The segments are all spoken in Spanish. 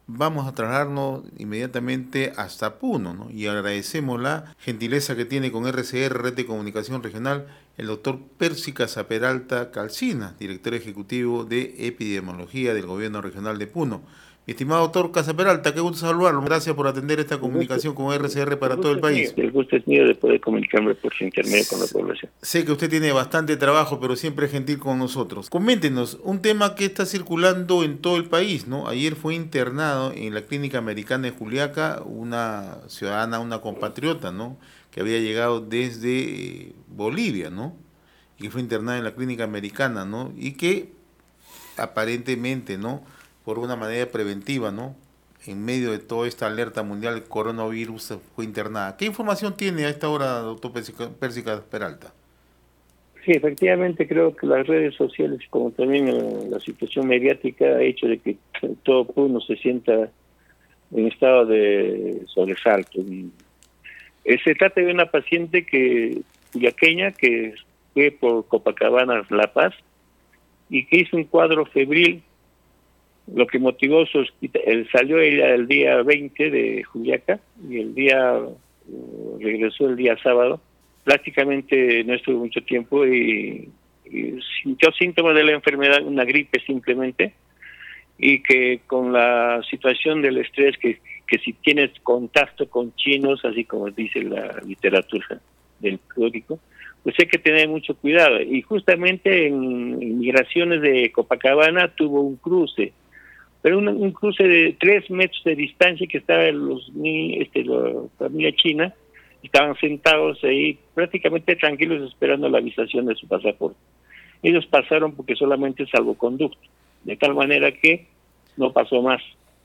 vamos a trasladarnos inmediatamente hasta Puno, ¿no? Y agradecemos la gentileza que tiene con RCR, Red de Comunicación Regional, el doctor Percy Casaperalta Calcina, director ejecutivo de Epidemiología del Gobierno Regional de Puno. Mi estimado doctor Casaperalta, qué gusto saludarlo. Gracias por atender esta El gusto, comunicación con RCR el para todo el gusto es mío. país. El gusto es mío de poder comunicarme por su intermedio con la población. Sé que usted tiene bastante trabajo, pero siempre es gentil con nosotros. Coméntenos, un tema que está circulando en todo el país, ¿no? Ayer fue internado en la Clínica Americana de Juliaca una ciudadana, una compatriota, ¿no? Que había llegado desde Bolivia, ¿no? Y que fue internada en la Clínica Americana, ¿no? Y que aparentemente, ¿no? Por una manera preventiva, ¿no? En medio de toda esta alerta mundial del coronavirus fue internada. ¿Qué información tiene a esta hora, doctor Pérsica Peralta? Sí, efectivamente creo que las redes sociales, como también la situación mediática, ha hecho de que todo uno se sienta en estado de sobresalto. Se trata de una paciente yaqueña que fue por Copacabana, La Paz, y que hizo un cuadro febril, lo que motivó su salió ella el día 20 de Juliaca y regresó el día sábado. Prácticamente no estuvo mucho tiempo y sintió síntomas de la enfermedad, una gripe simplemente, y que con la situación del estrés, que si tienes contacto con chinos, así como dice la literatura del periódico, pues hay que tener mucho cuidado. Y justamente en inmigraciones de Copacabana tuvo un cruce, pero un cruce de 3 metros de distancia, que estaba la familia china, estaban sentados ahí prácticamente tranquilos esperando la avisación de su pasaporte. Ellos pasaron porque solamente es salvoconducto, de tal manera que no pasó más.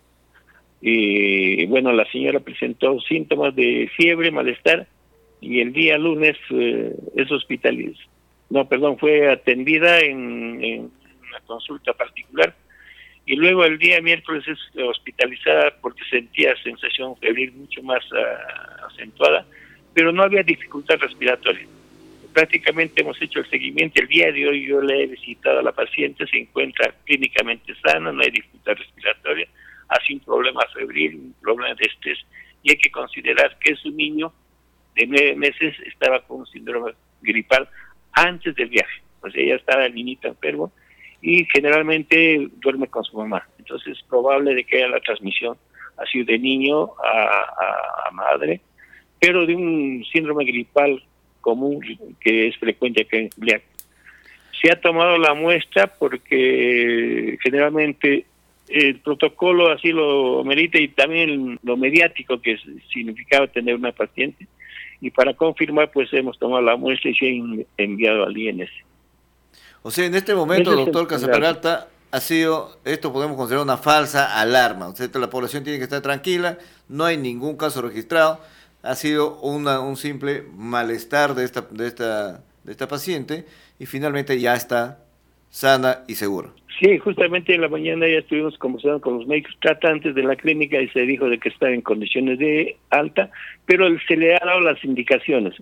Y bueno, la señora presentó síntomas de fiebre, malestar, y el día lunes es hospitalizada. No, perdón, fue atendida en una consulta particular, y luego el día miércoles es hospitalizada porque sentía sensación febril mucho más acentuada, pero no había dificultad respiratoria. Prácticamente hemos hecho el seguimiento. El día de hoy yo le he visitado a la paciente, se encuentra clínicamente sana, no hay dificultad respiratoria, hace un problema febril, un problema de estrés, y hay que considerar que su niño de 9 meses estaba con un síndrome gripal antes del viaje. Pues ella estaba el niñito enfermo y generalmente duerme con su mamá. Entonces es probable de que haya la transmisión así de niño a madre, pero de un síndrome gripal común que es frecuente que se ha tomado la muestra porque generalmente el protocolo así lo merita, y también lo mediático que significaba tener una paciente, y para confirmar pues hemos tomado la muestra y se ha enviado al INS. O sea, en este momento, Ese es doctor el dato. Casaperalta, esto podemos considerar una falsa alarma. O sea, la población tiene que estar tranquila, no hay ningún caso registrado, ha sido un simple malestar de esta paciente y finalmente ya está sana y segura. Sí, justamente en la mañana ya estuvimos conversando con los médicos tratantes de la clínica y se dijo de que está en condiciones de alta, pero se le ha dado las indicaciones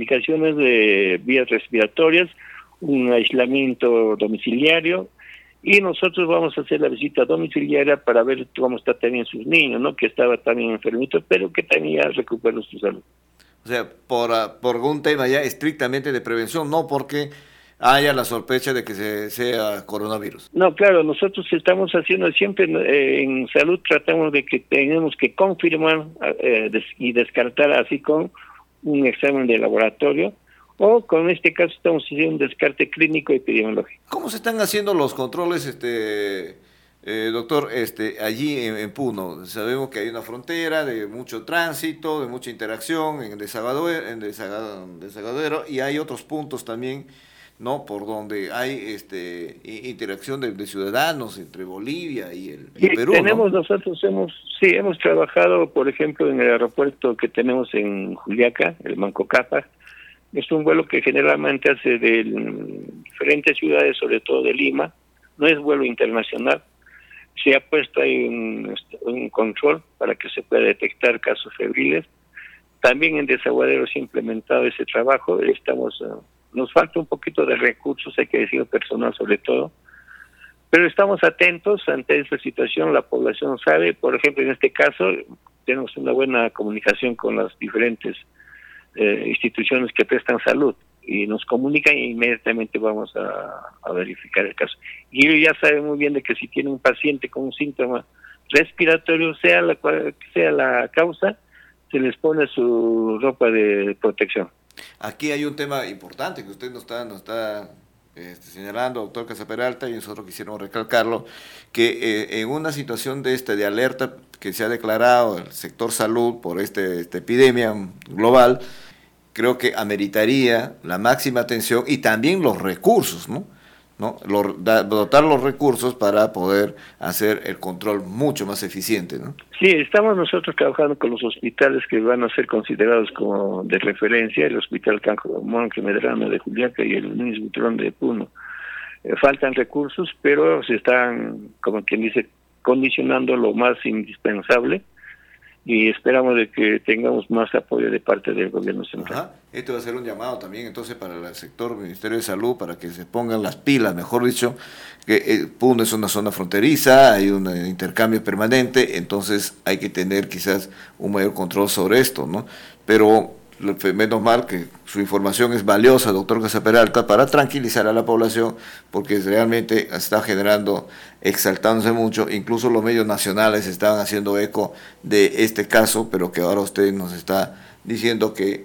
de vías respiratorias, un aislamiento domiciliario, y nosotros vamos a hacer la visita domiciliaria para ver cómo está también sus niños, ¿no? Que estaba también enfermito, pero que también ya recuperó su salud. O sea, por un tema ya estrictamente de prevención, no porque haya la sospecha de que sea coronavirus. No, claro, nosotros estamos haciendo siempre en salud, tratamos de que tenemos que confirmar y descartar así con un examen de laboratorio, o con este caso estamos haciendo un descarte clínico epidemiológico. ¿Cómo se están haciendo los controles, doctor, allí en Puno? Sabemos que hay una frontera de mucho tránsito, de mucha interacción en Desaguadero, y hay otros puntos también, ¿no? Por donde hay interacción de ciudadanos entre Bolivia y Perú, ¿no? Nosotros hemos trabajado, por ejemplo, en el aeropuerto que tenemos en Juliaca, el Manco Cápac. Es un vuelo que generalmente hace de diferentes ciudades, sobre todo de Lima. No es vuelo internacional. Se ha puesto ahí un control para que se pueda detectar casos febriles. También en Desaguadero se ha implementado ese trabajo. Nos falta un poquito de recursos, hay que decir, personal sobre todo, Pero estamos atentos ante esta situación, la población sabe, por ejemplo, en este caso tenemos una buena comunicación con las diferentes instituciones que prestan salud y nos comunican e inmediatamente vamos a verificar el caso. Y ellos ya saben muy bien de que si tiene un paciente con un síntoma respiratorio, sea la causa, se les pone su ropa de protección. Aquí hay un tema importante que usted nos está señalando, doctor Casaperalta, y nosotros quisiéramos recalcarlo, que en una situación de alerta que se ha declarado el sector salud por esta epidemia global, creo que ameritaría la máxima atención y también los recursos, ¿no? Dotar los recursos para poder hacer el control mucho más eficiente, ¿no? Sí, estamos nosotros trabajando con los hospitales que van a ser considerados como de referencia, el Hospital Monje Medrano de Juliaca y el Luis Butrón de Puno. Faltan recursos, pero se están, como quien dice, condicionando lo más indispensable y esperamos de que tengamos más apoyo de parte del gobierno central. Ajá. Esto va a ser un llamado también entonces para el sector Ministerio de Salud, para que se pongan las pilas, mejor dicho, que Puno es una zona fronteriza, hay un intercambio permanente, entonces hay que tener quizás un mayor control sobre esto, ¿no? Pero menos mal que su información es valiosa, doctor Casaperalta, para tranquilizar a la población, porque realmente está generando, exaltándose mucho, incluso los medios nacionales estaban haciendo eco de este caso, pero que ahora usted nos está diciendo que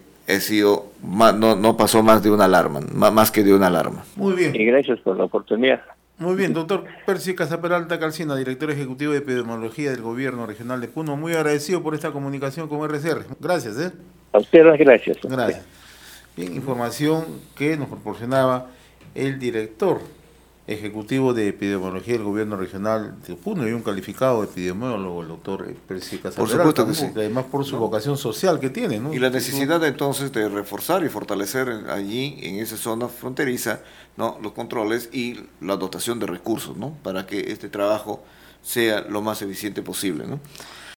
no pasó más de una alarma, más que de una alarma. Muy bien. Y gracias por la oportunidad. Muy bien, doctor Percy Casaperalta Calcina, director ejecutivo de epidemiología del Gobierno Regional de Puno, muy agradecido por esta comunicación con RCR. Gracias. A ustedes gracias. Gracias. Bien, información que nos proporcionaba el director ejecutivo de epidemiología del Gobierno Regional de Puno y un calificado epidemiólogo, el doctor Percy Casaperalta. Por supuesto que sí. Además por su vocación social que tiene, ¿no? Y la necesidad entonces de reforzar y fortalecer allí, en esa zona fronteriza, ¿no?, los controles y la dotación de recursos, ¿no?, para que este trabajo sea lo más eficiente posible, ¿no?